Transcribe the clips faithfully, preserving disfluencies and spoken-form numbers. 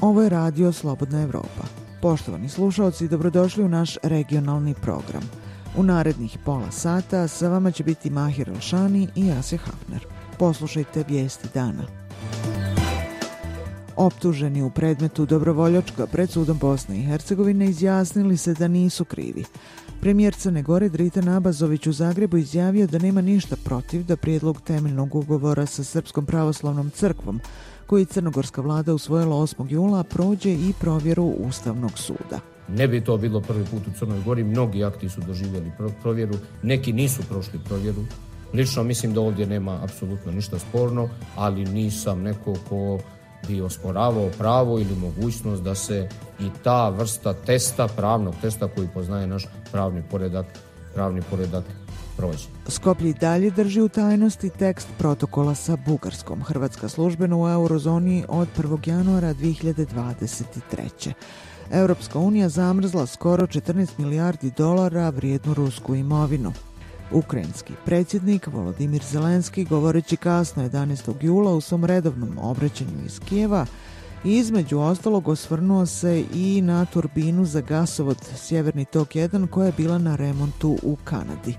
Ovo je radio Slobodna Evropa. Poštovani slušaoci, dobrodošli u naš regionalni program. U narednih pola sata sa vama će biti Mahir Elšani i Asja Hafner. Poslušajte vijesti dana. Optuženi u predmetu Dobrovoljačka pred sudom Bosne i Hercegovine izjasnili se da nisu krivi. Premijer Crne Gore Dritan Abazović u Zagrebu izjavio da nema ništa protiv da prijedlog temeljnog ugovora sa Srpskom pravoslavnom crkvom, koji crnogorska vlada usvojila osmog jula, prođe i provjeru Ustavnog suda. Ne bi to bilo prvi put u Crnoj Gori, mnogi akti su doživjeli provjeru, neki nisu prošli provjeru. Lično mislim da ovdje nema apsolutno ništa sporno, ali nisam neko ko bi osporavao pravo ili mogućnost da se i ta vrsta testa, pravnog testa koji poznaje naš pravni poredak, pravni poredak prođe. Skoplje i dalje drži u tajnosti tekst protokola sa Bugarskom. Hrvatska službeno u eurozoni od prvog januara dvije hiljade dvadeset treće. Europska unija zamrzla skoro četrnaest milijardi dolara vrijednu rusku imovinu. Ukrajinski predsjednik Volodimir Zelenski, govoreći kasno jedanaestog jula u svom redovnom obraćanju iz Kijeva, između ostalog osvrnuo se i na turbinu za gasovod Sjeverni tok jedan koja je bila na remontu u Kanadi.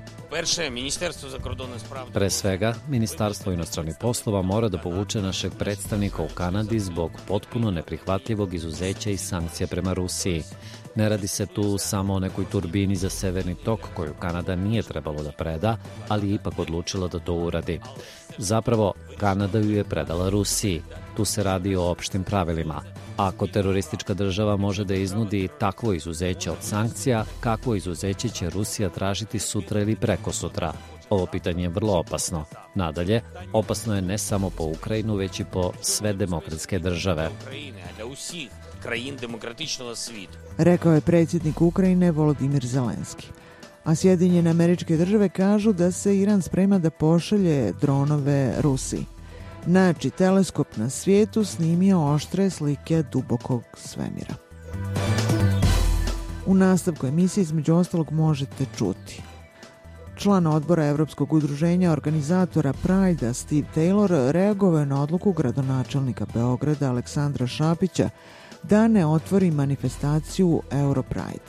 Pre svega, Ministarstvo inostranih poslova mora da povuče našeg predstavnika u Kanadi zbog potpuno neprihvatljivog izuzeća i sankcija prema Rusiji. Ne radi se tu samo o nekoj turbini za Severni tok koju Kanada nije trebalo da preda, ali je ipak odlučila da to uradi. Zapravo, Kanada ju je predala Rusiji. Tu se radi o opštim pravilima. Ako teroristička država može da iznudi takvo izuzeće od sankcija, kakvo izuzeće će Rusija tražiti sutra ili prekosutra? Ovo pitanje je vrlo opasno. Nadalje, opasno je ne samo po Ukrajinu, već i po sve demokratske države. Rekao je predsjednik Ukrajine Volodimir Zelenski. A Sjedinjene Američke Države kažu da se Iran sprema da pošalje dronove Rusiji. Znači, teleskop na svijetu snimio oštre slike dubokog svemira. U nastavku emisije između ostalog možete čuti. Član odbora Evropskog udruženja organizatora Pride-a Steve Taylor reagovao je na odluku gradonačelnika Beograda Aleksandra Šapića da ne otvori manifestaciju Europride.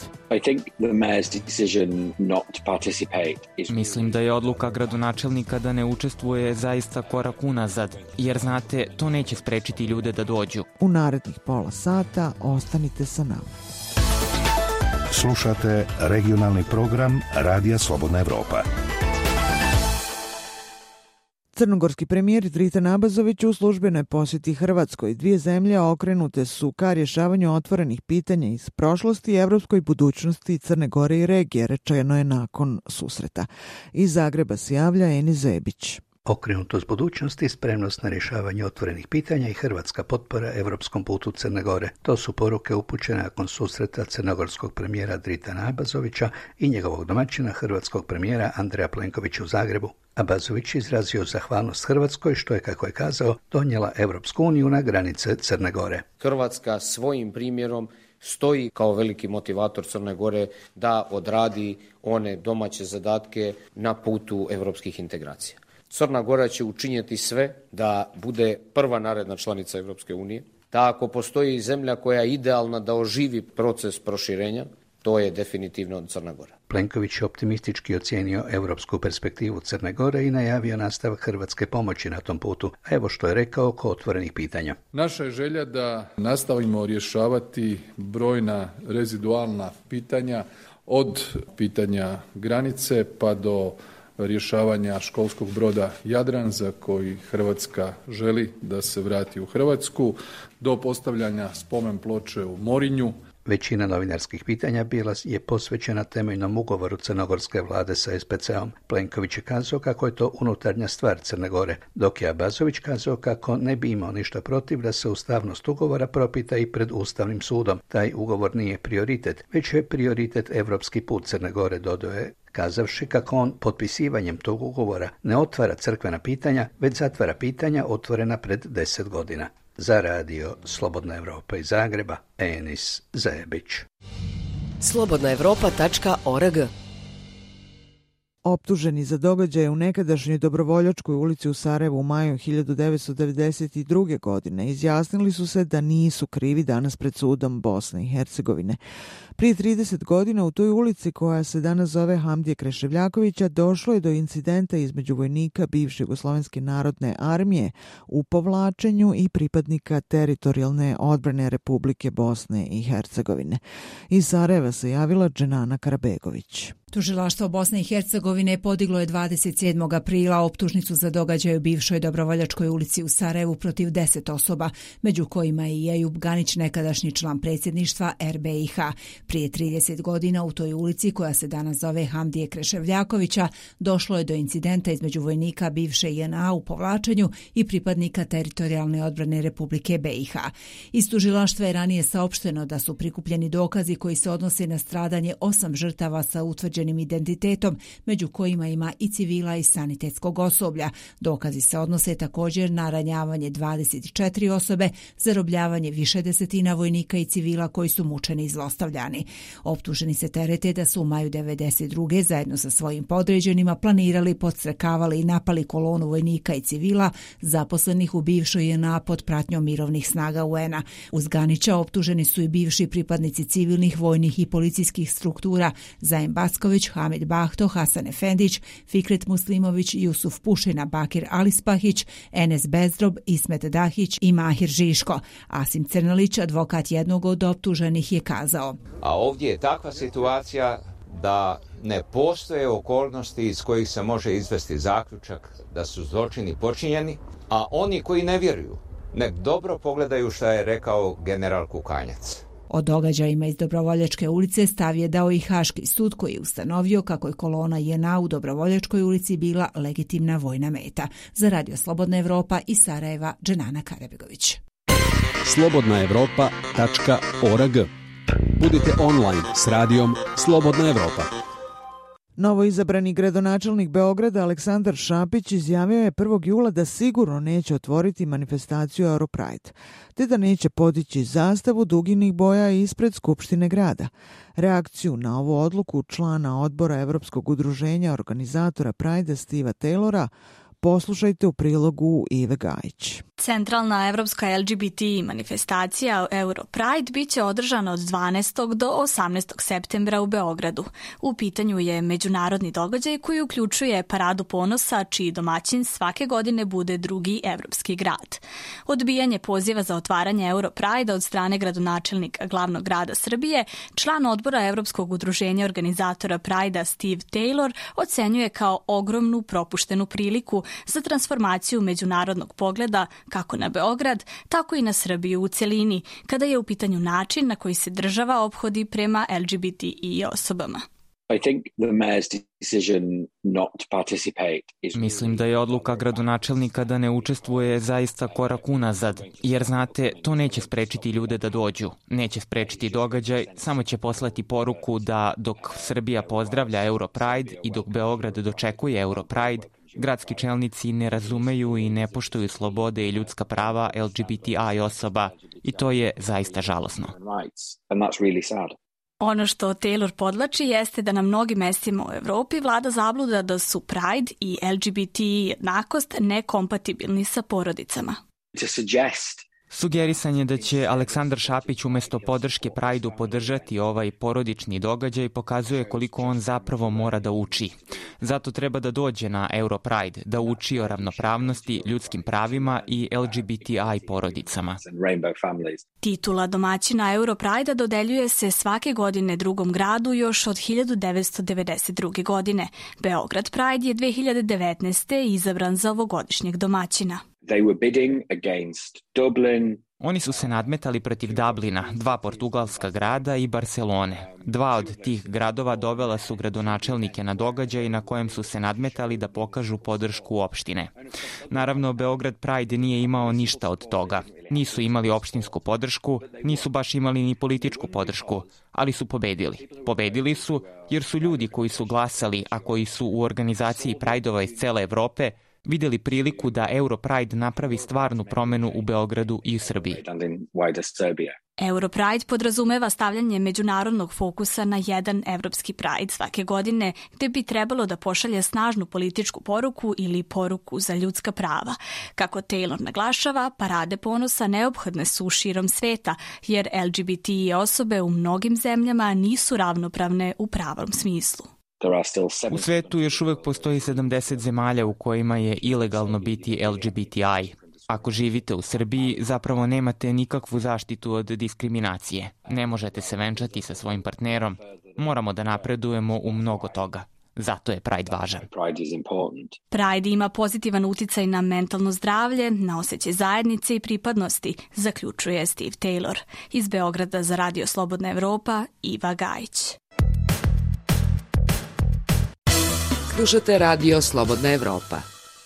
Mislim da je odluka gradonačelnika da ne učestvuje zaista korak unazad, jer znate, to neće sprečiti ljude da dođu. U narednih pola sata ostanite sa nama. Slušate regionalni program Radija Slobodna Evropa. Crnogorski premijer Dritan Abazović u službenoj posjeti Hrvatskoj. Dvije zemlje okrenute su ka rješavanju otvorenih pitanja iz prošlosti i evropskoj budućnosti Crne Gore i regije, rečeno je nakon susreta. Iz Zagreba se javlja Enis Zebić. Okrenutost budućnosti, spremnost na rješavanje otvorenih pitanja i hrvatska potpora evropskom putu Crne Gore. To su poruke upućene nakon susreta crnogorskog premijera Dritana Abazovića i njegovog domaćina hrvatskog premijera Andreja Plenkovića u Zagrebu. Abazović izrazio zahvalnost Hrvatskoj što je, kako je kazao, donijela Evropsku uniju na granice Crne Gore. Hrvatska svojim primjerom stoji kao veliki motivator Crne Gore da odradi one domaće zadatke na putu evropskih integracija. Crna Gora će učiniti sve da bude prva naredna članica Evropske unije, da ako postoji zemlja koja je idealna da oživi proces proširenja, to je definitivno Crna Gora. Plenković je optimistički ocijenio europsku perspektivu Crne Gore i najavio nastavak hrvatske pomoći na tom putu. A evo što je rekao oko otvorenih pitanja. Naša je želja da nastavimo rješavati brojna rezidualna pitanja, od pitanja granice pa do rješavanja školskog broda Jadran za koji Hrvatska želi da se vrati u Hrvatsku, do postavljanja spomen ploče u Morinju. Većina novinarskih pitanja bila je posvećena temeljnom ugovoru crnogorske vlade sa es pe ce-om. Plenković je kazao kako je to unutarnja stvar Crne Gore, dok je Abazović kazao kako ne bi imao ništa protiv da se ustavnost ugovora propita i pred Ustavnim sudom. Taj ugovor nije prioritet, već je prioritet evropski put Crne Gore, dodao je, kazavši kako on potpisivanjem tog ugovora ne otvara crkvena pitanja, već zatvara pitanja otvorena pred deset godina. Za radio Slobodna Evropa iz Zagreba, Enis Zebić. slobodna evropa tačka org Optuženi za događaje u nekadašnjoj Dobrovoljačkoj ulici u Sarajevu u maju hiljadu devetsto devedeset druge. godine izjasnili su se da nisu krivi danas pred sudom Bosne i Hercegovine. Prije trideset godina u toj ulici, koja se danas zove Hamdije Kreševljakovića, došlo je do incidenta između vojnika bivše Jugoslovenske narodne armije u povlačenju i pripadnika teritorijalne odbrane Republike Bosne i Hercegovine. Iz Sarajeva se javila Dženana Karabegović. Tužilaštvo Bosne i Hercegovine podiglo je dvadeset sedmog aprila optužnicu za događaj u bivšoj Dobrovoljačkoj ulici u Sarajevu protiv deset osoba, među kojima je i Ejub Ganić, nekadašnji član predsjedništva er be i ha. Prije trideset godina u toj ulici, koja se danas zove Hamdije Kreševljakovića, došlo je do incidenta između vojnika bivše je en a u povlačenju i pripadnika teritorijalne odbrane Republike be i ha. Iz tužilaštva je ranije saopšteno da su prikupljeni dokazi koji se odnose na stradanje osam žrtava sa utvrđenim identitetom, među kojima ima i civila i sanitetskog osoblja. Dokazi se odnose također na ranjavanje dvadeset četiri osobe, zarobljavanje više desetina vojnika i civila koji su mučeni i zlostavljani. Optuženi se terete da su u maju devedeset druge zajedno sa svojim podređenima planirali, podstrekavali i napali kolonu vojnika i civila zaposlenih u bivšoj je en a pod pratnjom mirovnih snaga u en a. Uz Ganića optuženi su i bivši pripadnici civilnih, vojnih i policijskih struktura Zaim Backović, Hamid Bahto, Hasan Efendić, Fikret Muslimović, Jusuf Pušina, Bakir Alispahić, Enes Bezdrob, Ismet Dahić i Mahir Žiško. Asim Crnalić, advokat jednog od optuženih, je kazao: A ovdje je takva situacija da ne postoje okolnosti iz kojih se može izvesti zaključak da su zločini počinjeni, a oni koji ne vjeruju, nek dobro pogledaju šta je rekao general Kukanjac. O događajima iz Dobrovoljačke ulice stav je dao i Haški sud, koji je ustanovio kako je kolona je en a u Dobrovoljačkoj ulici bila legitimna vojna meta. Za Radio Slobodna Evropa iz Sarajeva, Dženana Karabegović. slobodna evropa tačka org. Budite online s radijom Slobodna Evropa. Novoizabrani gradonačelnik Beograda Aleksandar Šapić izjavio je prvog jula da sigurno neće otvoriti manifestaciju Europride, te da neće podići zastavu duginih boja ispred Skupštine grada. Reakciju na ovu odluku člana odbora Evropskog udruženja organizatora Pride Steva Taylora poslušajte u prilogu Ive Gajić. Centralna evropska el ge be te manifestacija Europride biće održana od dvanaestog do osamnaestog septembra u Beogradu. U pitanju je međunarodni događaj koji uključuje Paradu ponosa, čiji domaćin svake godine bude drugi evropski grad. Odbijanje poziva za otvaranje Europride od strane gradonačelnika glavnog grada Srbije, član odbora Evropskog udruženja organizatora Pride Steve Taylor ocenjuje kao ogromnu propuštenu priliku za transformaciju međunarodnog pogleda kako na Beograd, tako i na Srbiju u celini, kada je u pitanju način na koji se država ophodi prema el ge be te i osobama. Mislim da je odluka gradonačelnika da ne učestvuje zaista korak unazad, jer znate, to neće sprečiti ljude da dođu, neće sprečiti događaj, samo će poslati poruku da dok Srbija pozdravlja Europride i dok Beograd dočekuje Europride, gradski čelnici ne razumeju i ne poštuju slobode i ljudska prava el ge be te i osoba, i to je zaista žalosno. Ono što Taylor podlači jeste da na mnogim mestima u Evropi vlada zabluda da su Pride i el ge be te jednakost nekompatibilni sa porodicama. Sugerisan je da će Aleksandar Šapić umesto podrške Pride-u podržati ovaj porodični događaj pokazuje koliko on zapravo mora da uči. Zato treba da dođe na Europride, da uči o ravnopravnosti, ljudskim pravima i el ge be te i porodicama. Titula domaćina Europride-a dodeljuje se svake godine drugom gradu još od hiljadu devetsto devedeset druge. godine. Beograd Pride je dve hiljade devetnaeste. izabran za ovogodišnjeg domaćina. They were bidding against Dublin. Oni su se nadmetali protiv Dublina, dva portugalska grada i Barcelone. Dva od tih gradova dovela su gradonačelnike na događaj na kojem su se nadmetali da pokažu podršku opštine. Naravno, Beograd Pride nije imao ništa od toga. Nisu imali opštinsku podršku, nisu baš imali ni političku podršku, ali su pobedili. Pobedili su jer su ljudi koji su glasali, a koji su u organizaciji Prideova iz cele Evrope, videli priliku da Europride napravi stvarnu promenu u Beogradu i u Srbiji. Europride podrazumeva stavljanje međunarodnog fokusa na jedan evropski Pride svake godine, gde bi trebalo da pošalje snažnu političku poruku ili poruku za ljudska prava. Kako Taylor naglašava, parade ponosa neophodne su širom sveta, jer L G B T osobe u mnogim zemljama nisu ravnopravne u pravom smislu. U svetu još uvek postoji sedamdeset zemalja u kojima je ilegalno biti L G B T I. Ako živite u Srbiji, zapravo nemate nikakvu zaštitu od diskriminacije. Ne možete se venčati sa svojim partnerom. Moramo da napredujemo u mnogo toga. Zato je Pride važan. Pride ima pozitivan uticaj na mentalno zdravlje, na osjećaj zajednice i pripadnosti, zaključuje Steve Taylor. Iz Beograda za Radio Slobodna Evropa, Iva Gajić. Slušate Radio Slobodna Evropa.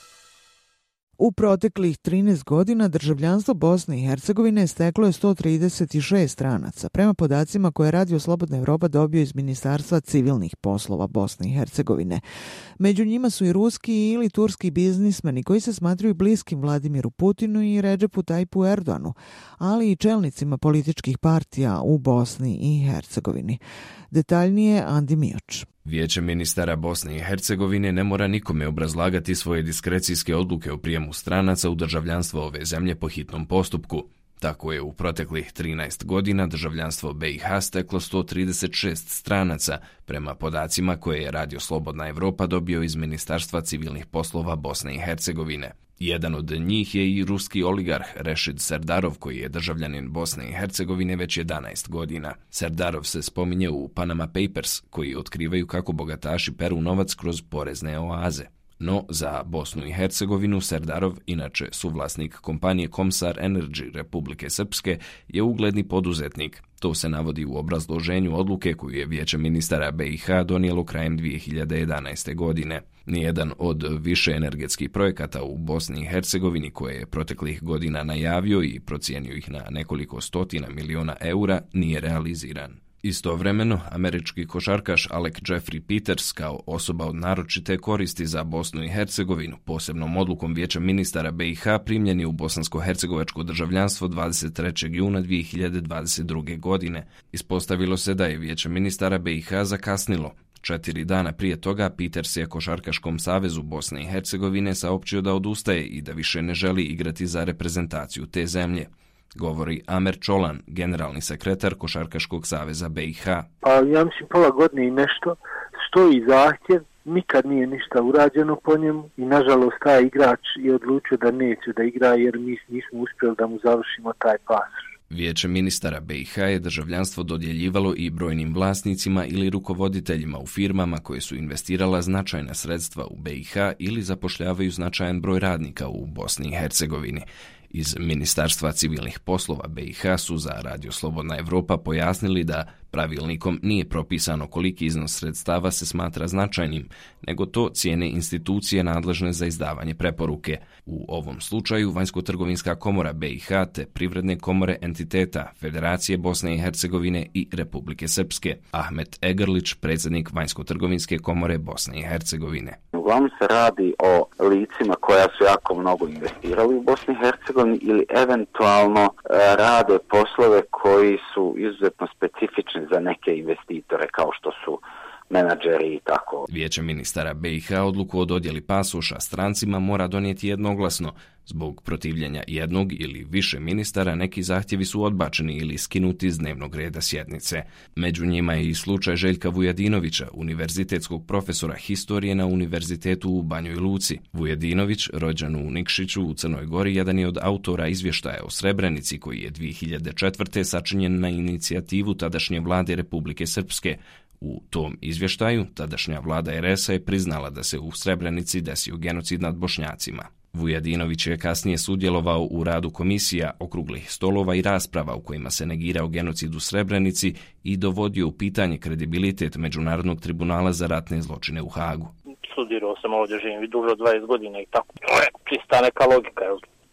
U proteklih trinaest godina državljanstvo Bosne i Hercegovine steklo je sto trideset šest stranaca, prema podacima koje je Radio Slobodna Evropa dobio iz Ministarstva civilnih poslova Bosne i Hercegovine. Među njima su i ruski ili turski biznismeni koji se smatraju bliskim Vladimiru Putinu i Redžepu Tajpu Erdoganu, ali i čelnicima političkih partija u Bosni i Hercegovini. Detaljnije Andi Mioč. Vijeće ministara Bosne i Hercegovine ne mora nikome obrazlagati svoje diskrecijske odluke o prijemu stranaca u državljanstvo ove zemlje po hitnom postupku. Tako je u proteklih trinaest godina državljanstvo B i H steklo sto trideset šest stranaca, prema podacima koje je Radio Slobodna Evropa dobio iz Ministarstva civilnih poslova Bosne i Hercegovine. Jedan od njih je i ruski oligarh Rešid Serdarov, koji je državljanin Bosne i Hercegovine već jedanaest godina. Serdarov se spominje u Panama Papers, koji otkrivaju kako bogataši peru novac kroz porezne oaze. No, za Bosnu i Hercegovinu Serdarov, inače suvlasnik kompanije Komsar Energy Republike Srpske, je ugledni poduzetnik. To se navodi u obrazloženju odluke koju je Vijeće ministara B i H donijelo krajem dvije hiljade jedanaeste. godine. Nijedan od više energetskih projekata u Bosni i Hercegovini koje je proteklih godina najavio i procijenio ih na nekoliko stotina miliona eura nije realiziran. Istovremeno, američki košarkaš Alec Jeffrey Peters kao osoba od naročite koristi za Bosnu i Hercegovinu posebnom odlukom Vijeća ministara B i H primljen je u bosansko-hercegovačko državljanstvo dvadeset trećeg juna dvije hiljade dvadeset druge. godine. Ispostavilo se da je Vijeće ministara B i H zakasnilo. Četiri dana prije toga Peters je Košarkaškom savezu Bosne i Hercegovine saopćio da odustaje i da više ne želi igrati za reprezentaciju te zemlje. Govori Amer Čolan, generalni sekretar Košarkaškog saveza B i H. Pa ja mislim pola godine i nešto stoji zahtjev, nikad nije ništa urađeno po njemu i nažalost taj igrač je odlučio da neće da igra jer mi nismo uspjeli da mu završimo taj pasoš. Vijeće ministara B i H je državljanstvo dodjeljivalo i brojnim vlasnicima ili rukovoditeljima u firmama koje su investirala značajna sredstva u B i H ili zapošljavaju značajan broj radnika u Bosni i Hercegovini. Iz Ministarstva civilnih poslova B i H su za Radio Slobodna Evropa pojasnili da pravilnikom nije propisano koliki iznos sredstava se smatra značajnim, nego to cijene institucije nadležne za izdavanje preporuke. U ovom slučaju Vanjsko-trgovinska komora B i H te privredne komore entiteta Federacije Bosne i Hercegovine i Republike Srpske. Ahmet Egrlić, predsjednik Vanjsko-trgovinske komore Bosne i Hercegovine. Uglavnom se radi o licima koja su jako mnogo investirali u Bosni i Hercegovini ili eventualno rade poslove koji su izuzetno specifični za neke investitore kao što su menadžeri i tako. Vijeće ministara B i H odluku o dodjeli pasoša strancima mora donijeti jednoglasno. Zbog protivljenja jednog ili više ministara neki zahtjevi su odbačeni ili skinuti iz dnevnog reda sjednice. Među njima je i slučaj Željka Vujadinovića, univerzitetskog profesora historije na Univerzitetu u Banjoj Luci. Vujadinović, rođen u Nikšiću u Crnoj Gori, jedan je od autora izvještaja o Srebrenici koji je dvije hiljade četvrte. sačinjen na inicijativu tadašnje vlade Republike Srpske. U tom izvještaju tadašnja vlada er es a je priznala da se u Srebrenici desio genocid nad Bošnjacima. Vujadinović je kasnije sudjelovao u radu komisija, okruglih stolova i rasprava u kojima se negirao genocid u Srebrenici i dovodio u pitanje kredibilitet Međunarodnog tribunala za ratne zločine u Hagu. Studirao sam ovdje, živim duže od dvadeset godina i tako. To je čista neka logika.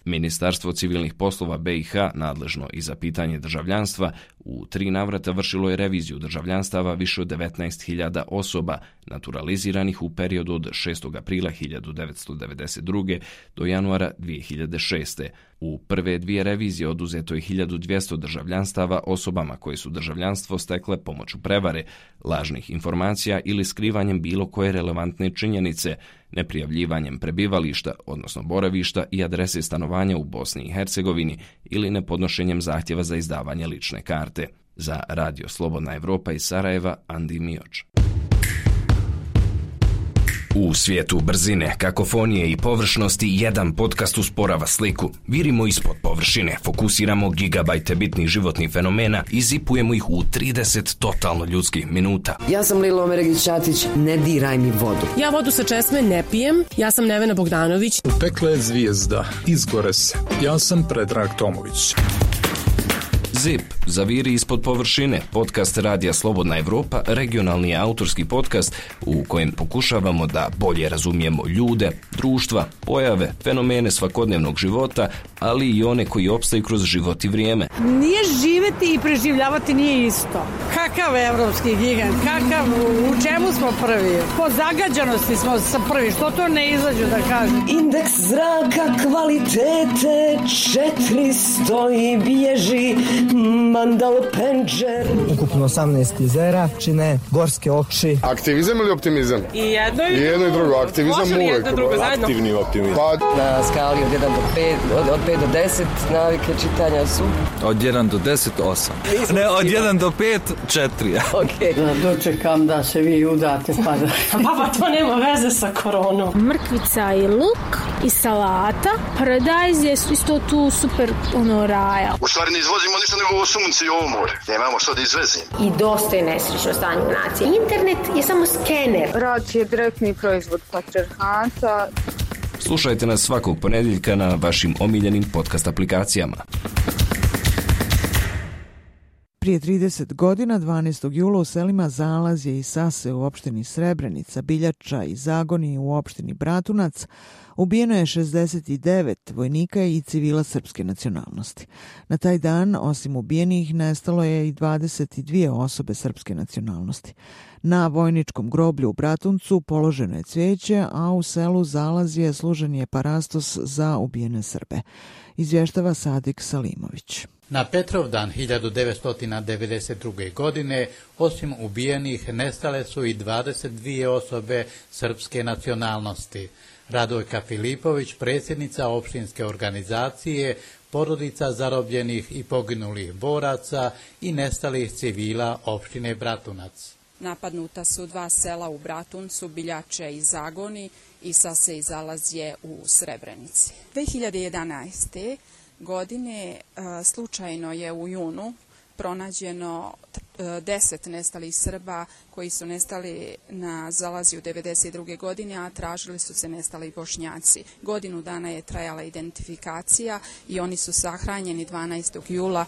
Ministarstvo civilnih poslova B i H, nadležno i za pitanje državljanstva, u tri navrata vršilo je reviziju državljanstava više od devetnaest hiljada osoba naturaliziranih u periodu od šestog aprila hiljadu devetsto devedeset druge. do januara dvije hiljade šeste. U prve dvije revizije oduzeto je hiljadu dvjesto državljanstava osobama koje su državljanstvo stekle pomoću prevare, lažnih informacija ili skrivanjem bilo koje relevantne činjenice, neprijavljivanjem prebivališta, odnosno boravišta i adrese stanovanja u Bosni i Hercegovini ili nepodnošenjem zahtjeva za izdavanje lične karte. Za Radio Slobodna Evropa iz Sarajeva, Andi Mioč. U svijetu brzine, kakofonije i površnosti jedan podcast usporava sliku. Virimo ispod površine, fokusiramo gigabajte bitnih životnih fenomena i zipujemo ih u trideset totalno ljudskih minuta. Ja sam Lilo Omeregić-Ćatić, ne diraj mi vodu. Ja vodu sa česme ne pijem, ja sam Nevena Bogdanović. Upekla je zvijezda, izgore se. Ja sam Predrag Tomović. Zip, zaviri ispod površine, podcast Radija Slobodna Evropa, regionalni autorski podcast u kojem pokušavamo da bolje razumijemo ljude, društva, pojave, fenomene svakodnevnog života, ali i one koji opstaju kroz život i vrijeme. Nije živeti i preživljavati nije isto. Kakav evropski gigant, kakav, u čemu smo prvi? Po zagađanosti smo prvi, što to ne izađu da kažem? Indeks zraka kvalitete četiristo i bježi Mandal Penđer. Ukupno osamnaest jezera čine gorske oči. Aktivizam ili optimizam? I jedno i, I jedno i drugo. Aktivizam uvijek. Aktivni optimizam. Pa... Na skali od jedan do pet, od, od pet do deset navike čitanja su? Od jedan do deset, osam. Ne, od jedan do pet, četiri. Okay. Da dočekam da se vi udate pa da... Papa, to nema veze sa koronom. Mrkvica i luk i salata. Paradajz je isto tu super ono raja. U stvari ne izvozimo ništa nego ovo sunce i ovo more. Nemamo što da izvezimo. I dosta je nesrećno stanje u naciji. Internet je samo skener. Rad je direktni proizvod patrijarhata. Slušajte nas svakog ponedjeljka na vašim omiljenim podcast aplikacijama. Prije trideset godina, dvanaestog jula u selima Zalazje i Sase u opštini Srebrenica, Biljača i Zagoni u opštini Bratunac ubijeno je šezdeset devet vojnika i civila srpske nacionalnosti. Na taj dan, osim ubijenih, nestalo je i dvadeset dvije osobe srpske nacionalnosti. Na vojničkom groblju u Bratuncu položeno je cvijeće, a u selu Zalazje služen je parastos za ubijene Srbe. Izvještava Sadik Salimović. Na Petrovdan hiljadu devetsto devedeset druge. godine, osim ubijenih, nestale su i dvadeset dvije osobe srpske nacionalnosti. Radojka Filipović, predsjednica opštinske organizacije, porodica zarobljenih i poginulih boraca i nestalih civila opštine Bratunac. Napadnuta su dva sela u Bratuncu, Biljače i Zagoni i Sase i Zalazje u Srebrenici. dve hiljade jedanaeste. godine slučajno je u junu pronađeno deset nestalih Srba koji su nestali na Zalazju devedeset druge. godine, a tražili su se nestali Bošnjaci. Godinu dana je trajala identifikacija i oni su sahranjeni dvanaestog jula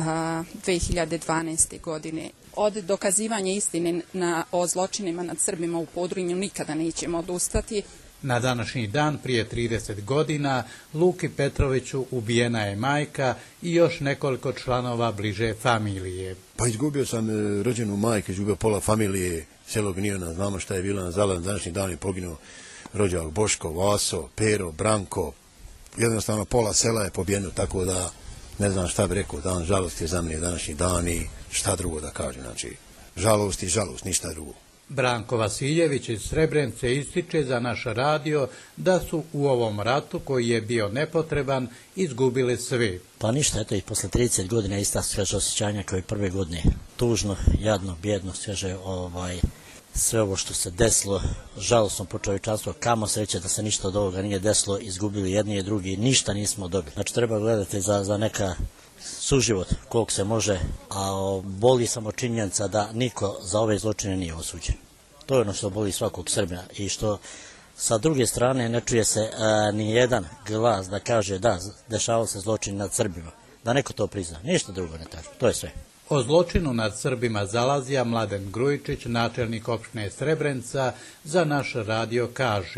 dve hiljade dvanaeste. godine. Od dokazivanja istine na, o zločinima nad Srbima u Podrinju nikada nećemo odustati. Na današnji dan, prije trideset godina, Luki Petroviću ubijena je majka i još nekoliko članova bliže familije. Pa izgubio sam e, rođenu majku, izgubio pola familije, selo Gnijona, znamo šta je bilo na Zala, na današnji dan je poginuo rođak Boško, Vaso, Pero, Branko, jednostavno pola sela je pobijeno, tako da ne znam šta bi rekao, dan žalost je za mene današnji dan i šta drugo da kažem, znači žalost i žalost, ništa drugo. Branko Vasiljević iz Srebrenice ističe za naš radio da su u ovom ratu, koji je bio nepotreban, izgubili svi. Pa ništa, eto i posle trideset godina ista sveže osjećanja kao i prve godine. Tužno, jadno, bjedno, sveže ovaj, sve ovo što se desilo, žalosno po čovječanstvu, kamo sreće da se ništa od ovoga nije desilo, izgubili jedni i drugi, ništa nismo dobili. Znači treba gledati za, za neka suživot koliko se može, a boli samo činjenica da niko za ove zločine nije osuđen. To je ono što boli svakog Srbina i što sa druge strane ne čuje se a, ni jedan glas da kaže da, dešavao se zločin nad Srbima. Da neko to prizna, ništa drugo ne kaže, to je sve. O zločinu nad Srbima Zalazja Mladen Grujičić, načelnik opštine Srebrenica, za naš radio kaže.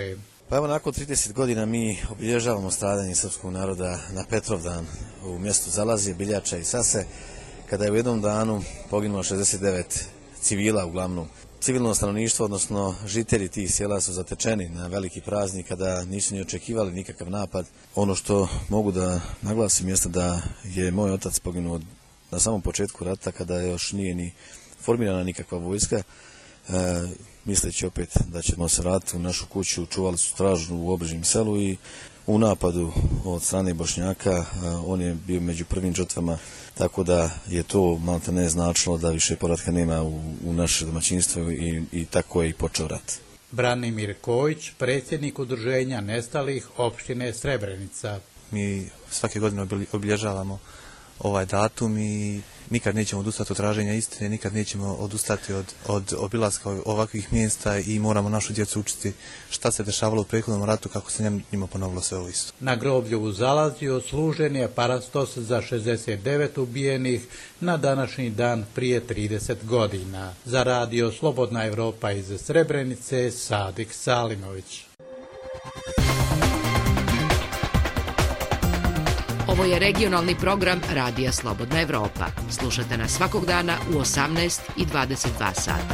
Pa evo, nakon trideset godina mi obilježavamo stradanje srpskog naroda na Petrovdan u mjestu Zalazije, Biljača i Sase, kada je u jednom danu poginulo šezdeset devet civila, uglavnom civilno stanovništvo, odnosno žitelji tih sjela su zatečeni na veliki praznik kada nisu ni očekivali nikakav napad. Ono što mogu da naglasim jeste da je moj otac poginuo na samom početku rata kada još nije ni formirana nikakva vojska. E, misleći opet da ćemo se vratiti u našu kuću, čuvali su stražu u obližnjem selu i u napadu od strane Bošnjaka e, on je bio među prvim žrtvama, tako da je to malo ne značilo da više povratka nema u, u naše domaćinstvo i, i tako je i počeo rat. Branimir Kojić, predsjednik udruženja nestalih opštine Srebrenica. Mi svake godine obilježavamo ovaj datum i nikad nećemo odustati od traženja istine, nikad nećemo odustati od, od obilaska ovakvih mjesta i moramo našu djecu učiti šta se dešavalo u prethodnom ratu, kako se njima ponovilo sve ovo isto. Na groblju u Zalaziju služen je parastos za šezdeset devet ubijenih na današnji dan prije trideset godina. Za radio Slobodna Evropa iz Srebrenice, Sadik Salimović. Ovo je regionalni program Radija Slobodna Evropa. Slušate nas svakog dana u osamnaest i dvadeset dva sata.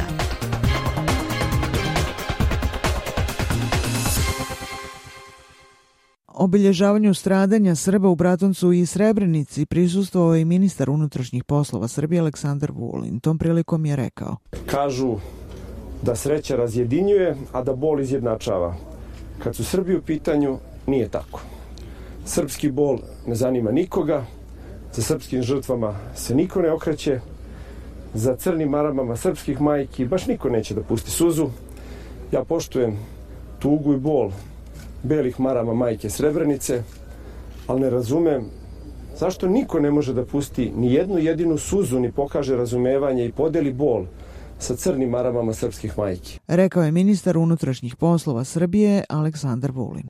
Obilježavanju stradanja Srba u Bratuncu i Srebrenici prisustvovao i ministar unutrašnjih poslova Srbije Aleksandar Vulin. Tom prilikom je rekao: Kažu da sreća razjedinjuje, a da bol izjednačava. Kad su Srbi u pitanju, nije tako. Srpski bol ne zanima nikoga, za srpskim žrtvama se niko ne okreće, za crnim maramama srpskih majki baš niko neće da pusti suzu. Ja poštujem tugu i bol belih marama majke Srebrenice, ali ne razumem zašto niko ne može da pusti ni jednu jedinu suzu, ni pokaže razumevanje i podeli bol sa crnim maramama srpskih majki. Rekao je ministar unutrašnjih poslova Srbije Aleksandar Vulin.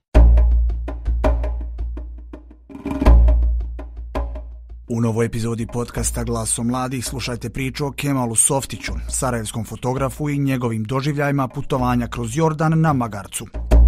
U novoj epizodi podcasta Glaso mladih slušajte priču o Kemalu Softiću, sarajevskom fotografu i njegovim doživljajima putovanja kroz Jordan na magarcu.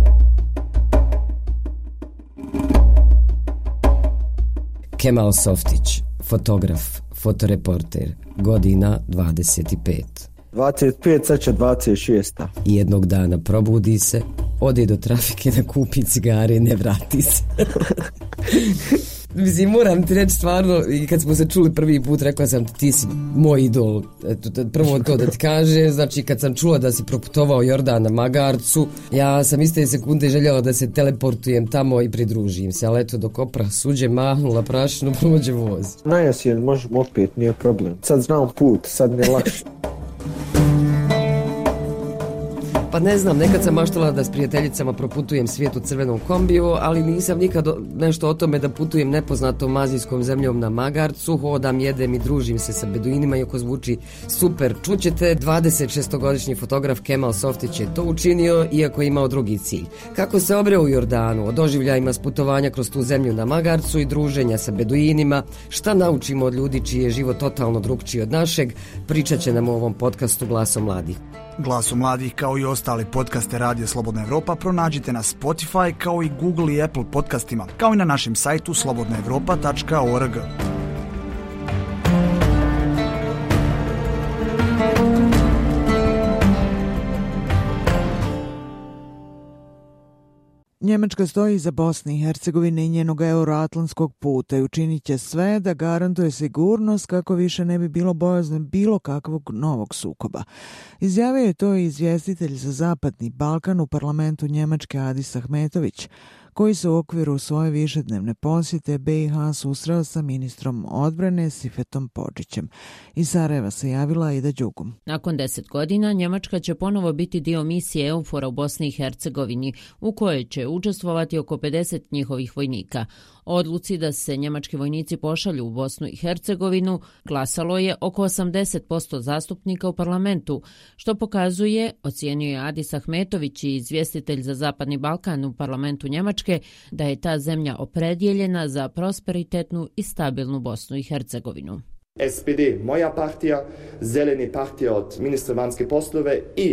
Kemal Softić, fotograf, fotoreporter, godina dvadeset pet. dvadeset pet, sad će dvadeset šest. Jednog dana probudi se, ode do trafike da kupi cigare i ne vrati se. Mislim, moram ti reći stvarno, i kad smo se čuli prvi put, rekla sam ti si moj idol. Eto, prvo to da ti kaže, znači kad sam čula da si proputovao Jordan na magarcu, ja sam iste sekunde željela da se teleportujem tamo i pridružim se, ali eto dok opra suđe mahnula prašinu, prođe voz. Najasije, možemo opet, nije problem. Sad znam put, sad mi je lakše. Pa ne znam, nekad sam maštala da s prijateljicama proputujem svijet u crvenom kombiju, ali nisam nikad nešto o tome da putujem nepoznatom azijskom zemljom na magarcu, hodam, jedem i družim se sa beduinima, iako zvuči super. Čućete, dvadeset šestogodišnji fotograf Kemal Softić je to učinio, iako je imao drugi cilj. Kako se obreo u Jordanu, o doživljajima s putovanja kroz tu zemlju na magarcu i druženja sa beduinima, šta naučimo od ljudi čiji je život totalno drugčiji od našeg, pričat će nam u ovom podcastu Glaso mladih. Glaso mladih kao i ostale podcaste Radija Slobodna Evropa pronađite na Spotify kao i Google i Apple podcastima, kao i na našem sajtu slobodna evropa tačka org. Njemačka stoji iza Bosne i Hercegovine i njenog euroatlantskog puta i učinit će sve da garantuje sigurnost kako više ne bi bilo bojazno bilo kakvog novog sukoba. Izjavio je to i izvjestitelj za Zapadni Balkan u parlamentu Njemačke Adis Ahmetović, koji se u okviru svoje višednevne posjete B i H susreo sa ministrom odbrane Sifetom Podžićem. Iz Sarajeva se javila Ida Đugum. Nakon deset godina Njemačka će ponovo biti dio misije EUFOR-a u Bosni i Hercegovini, u kojoj će učestvovati oko pedeset njihovih vojnika. Odluci da se njemački vojnici pošalju u Bosnu i Hercegovinu glasalo je oko osamdeset posto zastupnika u parlamentu, što pokazuje, ocijenio je Adis Ahmetović i izvjestitelj za Zapadni Balkan u parlamentu Njemačke, da je ta zemlja opredjeljena za prosperitetnu i stabilnu Bosnu i Hercegovinu. S P D, moja partija, Zeleni partija od ministra vanjske poslove i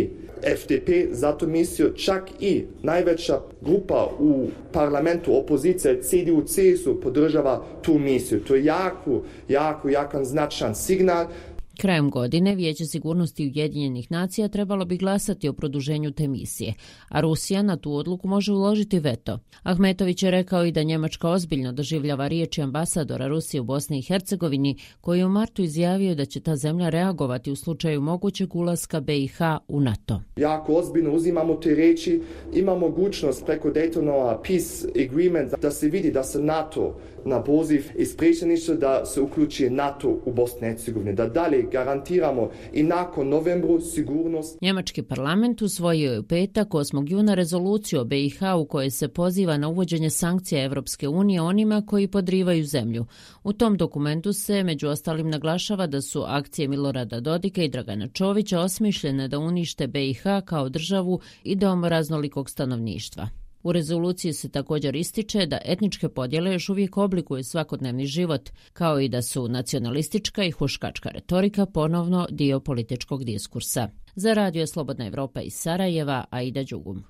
F D P za tu misiju, čak i najveća grupa u parlamentu opozicije C D U C S U podržava tu misiju. To je jako, jako, jako značajan signal. Krajem godine Vijeće sigurnosti Ujedinjenih nacija trebalo bi glasati o produženju te misije, a Rusija na tu odluku može uložiti veto. Ahmetović je rekao i da Njemačka ozbiljno doživljava riječi ambasadora Rusije u Bosni i Hercegovini, koji je u martu izjavio da će ta zemlja reagovati u slučaju mogućeg ulaska B i H u NATO. Jako ozbiljno uzimamo te riječi, ima mogućnost preko Daytonova Peace Agreement da se vidi da se NATO na poziv iz predsjedništva da se uključi NATO u Bosni i Hercegovini, da dalje garantiramo i nakon novembru sigurnost. Njemački parlament usvojio je u petak osmog juna rezoluciju o B i H u kojoj se poziva na uvođenje sankcija Evropske unije onima koji podrivaju zemlju. U tom dokumentu se među ostalim naglašava da su akcije Milorada Dodika i Dragana Čovića osmišljene da unište B i H kao državu i dom raznolikog stanovništva. U rezoluciji se također ističe da etničke podjele još uvijek oblikuju svakodnevni život, kao i da su nacionalistička i huškačka retorika ponovno dio političkog diskursa. Za Radio Slobodna Evropa iz Sarajeva, Aida Đugum.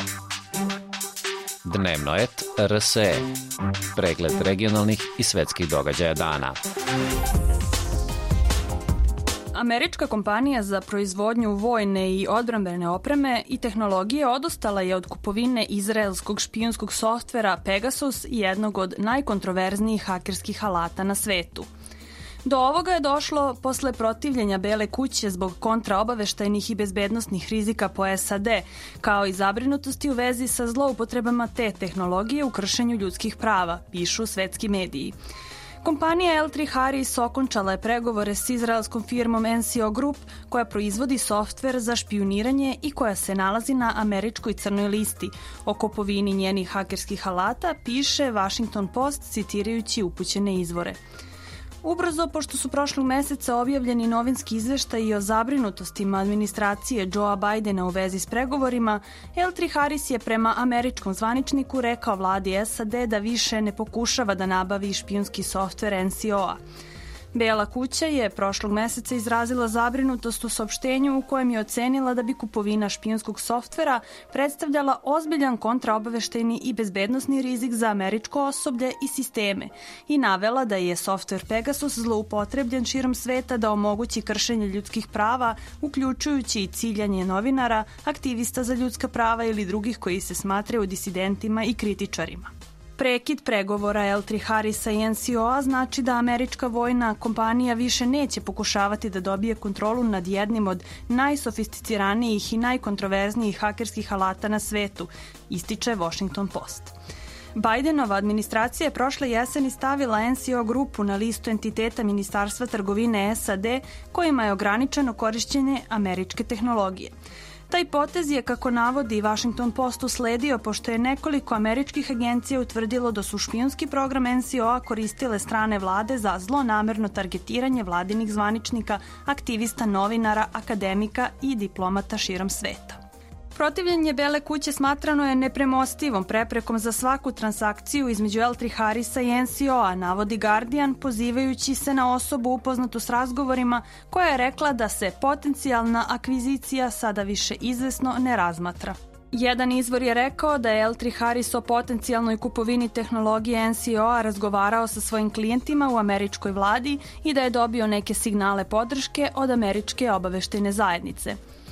Dnevno et R S E. Pregled regionalnih i svetskih događaja dana. Američka kompanija za proizvodnju vojne i odbrambene opreme i tehnologije odustala je od kupovine izraelskog špijunskog softvera Pegasus, jednog od najkontroverznijih hakerskih alata na svetu. Do ovoga je došlo posle protivljenja Bele kuće zbog kontraobaveštajnih i bezbednosnih rizika po S A D, kao i zabrinutosti u vezi sa zloupotrebama te tehnologije u kršenju ljudskih prava, pišu svetski mediji. Kompanija L tri Harris okončala je pregovore s izraelskom firmom N C O Group, koja proizvodi softver za špijuniranje i koja se nalazi na američkoj crnoj listi. O kupovini njenih hakerskih alata piše Washington Post citirajući upućene izvore. Ubrzo, pošto su prošlog meseca objavljeni novinski izveštaji o zabrinutostima administracije Joea Bidena u vezi s pregovorima, L tri Harris je prema američkom zvaničniku rekao vladi S A D da više ne pokušava da nabavi špijunski softver N C O-a. Bela kuća je prošlog meseca izrazila zabrinutost u saopštenju u kojem je ocenila da bi kupovina špijunskog softvera predstavljala ozbiljan kontraobaveštajni i bezbednosni rizik za američko osoblje i sisteme i navela da je softver Pegasus zloupotrebljen širom sveta da omogući kršenje ljudskih prava, uključujući i ciljanje novinara, aktivista za ljudska prava ili drugih koji se smatraju disidentima i kritičarima. Prekid pregovora L tri Harrisa i N C O-a znači da američka vojna kompanija više neće pokušavati da dobije kontrolu nad jednim od najsofisticiranijih i najkontroverznijih hakerskih alata na svetu, ističe Washington Post. Bidenova administracija je prošle jeseni stavila N C O grupu na listu entiteta Ministarstva trgovine S A D kojima je ograničeno korišćenje američke tehnologije. Taj potez je, kako navodi Washington Post, usledio pošto je nekoliko američkih agencija utvrdilo da su špijunski program N C O-a koristile strane vlade za zlonamerno targetiranje vladinih zvaničnika, aktivista, novinara, akademika i diplomata širom sveta. Protivljenje Bele kuće smatrano je nepremostivom preprekom za svaku transakciju između L tri Harrisa i N C O-a, navodi Guardian, pozivajući se na osobu upoznatu s razgovorima koja je rekla da se potencijalna akvizicija sada više izvesno ne razmatra. Jedan izvor je rekao da je L tri Harris o potencijalnoj kupovini tehnologije N C O-a razgovarao sa svojim klijentima u američkoj vladi i da je dobio neke signale podrške od američke obaveštajne zajednice.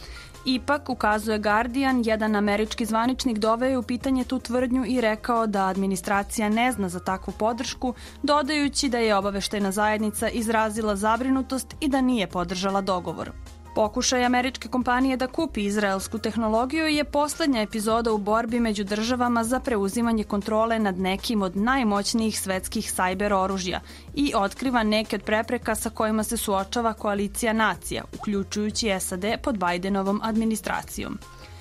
Ipak, ukazuje Guardian, jedan američki zvaničnik doveo je u pitanje tu tvrdnju i rekao da administracija ne zna za takvu podršku, dodajući da je obaveštajna zajednica izrazila zabrinutost i da nije podržala dogovor. Pokušaj američke kompanije da kupi izraelsku tehnologiju je poslednja epizoda u borbi među državama za preuzimanje kontrole nad nekim od najmoćnijih svetskih sajber oružja i otkriva neke od prepreka sa kojima se suočava koalicija nacija, uključujući S A D pod Bidenovom administracijom.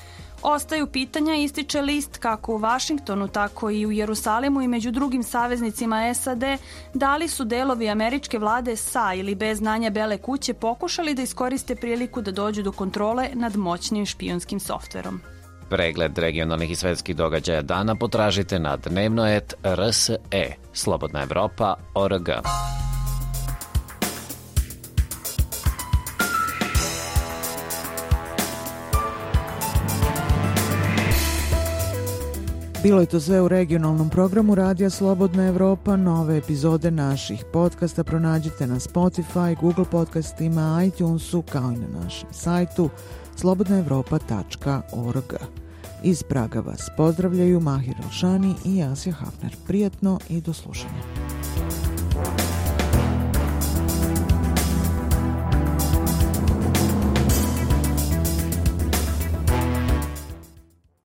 Ostaju pitanja, ističe list, kako u Vašingtonu, tako i u Jerusalimu i među drugim saveznicima S A D, da li su delovi američke vlade sa ili bez znanja Bele kuće pokušali da iskoriste priliku da dođu do kontrole nad moćnim špijunskim softverom. Pregled regionalnih i svetskih događaja dana potražite na dnevno et R S E, Slobodna Evropa, O R G. Bilo je to sve u regionalnom programu Radija Slobodna Evropa. Nove epizode naših podcasta pronađite na Spotify, Google podcastima, iTunesu, kao i na našem sajtu slobodna evropa tačka org. Iz Praga vas pozdravljaju Mahir Alšani i Asja Hafner. Prijatno i do slušanja.